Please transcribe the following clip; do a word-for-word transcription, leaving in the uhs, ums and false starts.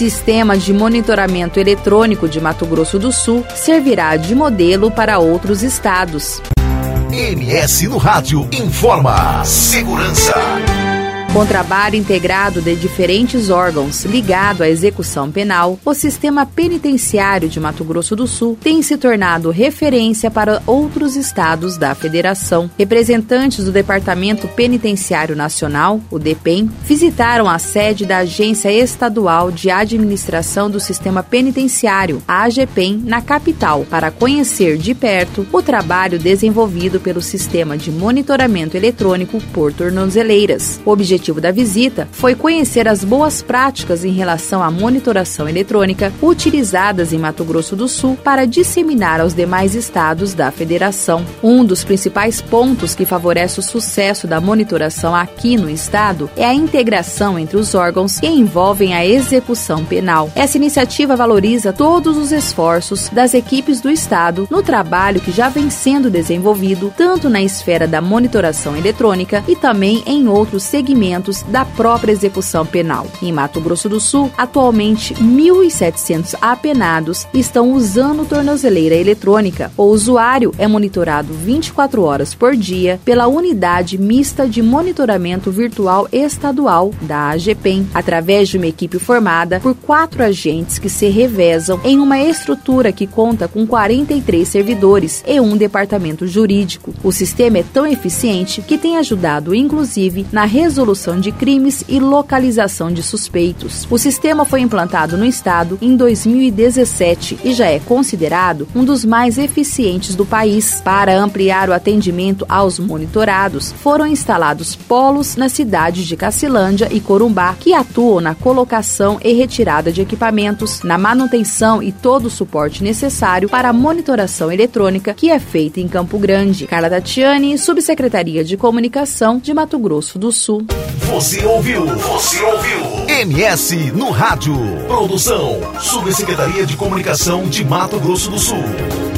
Sistema de Monitoramento Eletrônico de Mato Grosso do Sul servirá de modelo para outros estados. M S no Rádio informa. Segurança. Com trabalho integrado de diferentes órgãos ligado à execução penal, o sistema penitenciário de Mato Grosso do Sul tem se tornado referência para outros estados da federação. Representantes do Departamento Penitenciário Nacional, o DEPEN, visitaram a sede da Agência Estadual de Administração do Sistema Penitenciário, a AGEPEN, na capital, para conhecer de perto o trabalho desenvolvido pelo Sistema de Monitoramento Eletrônico por Tornozeleiras. O objetivo O objetivo da visita foi conhecer as boas práticas em relação à monitoração eletrônica utilizadas em Mato Grosso do Sul para disseminar aos demais estados da federação. Um dos principais pontos que favorece o sucesso da monitoração aqui no estado é a integração entre os órgãos que envolvem a execução penal. Essa iniciativa valoriza todos os esforços das equipes do estado no trabalho que já vem sendo desenvolvido tanto na esfera da monitoração eletrônica e também em outros segmentos da própria execução penal. Em Mato Grosso do Sul, atualmente mil e setecentos apenados estão usando tornozeleira eletrônica. O usuário é monitorado vinte e quatro horas por dia pela Unidade Mista de Monitoramento Virtual Estadual da AGEPEN, através de uma equipe formada por quatro agentes que se revezam em uma estrutura que conta com quarenta e três servidores e um departamento jurídico. O sistema é tão eficiente que tem ajudado, inclusive, na resolução de crimes e localização de suspeitos. O sistema foi implantado no estado em dois mil e dezessete e já é considerado um dos mais eficientes do país. Para ampliar o atendimento aos monitorados, foram instalados polos nas cidades de Cacilândia e Corumbá, que atuam na colocação e retirada de equipamentos, na manutenção e todo o suporte necessário para a monitoração eletrônica que é feita em Campo Grande. Carla Tatiani, Subsecretaria de Comunicação de Mato Grosso do Sul. Você ouviu? Você ouviu? M S no Rádio. Produção, Subsecretaria de Comunicação de Mato Grosso do Sul.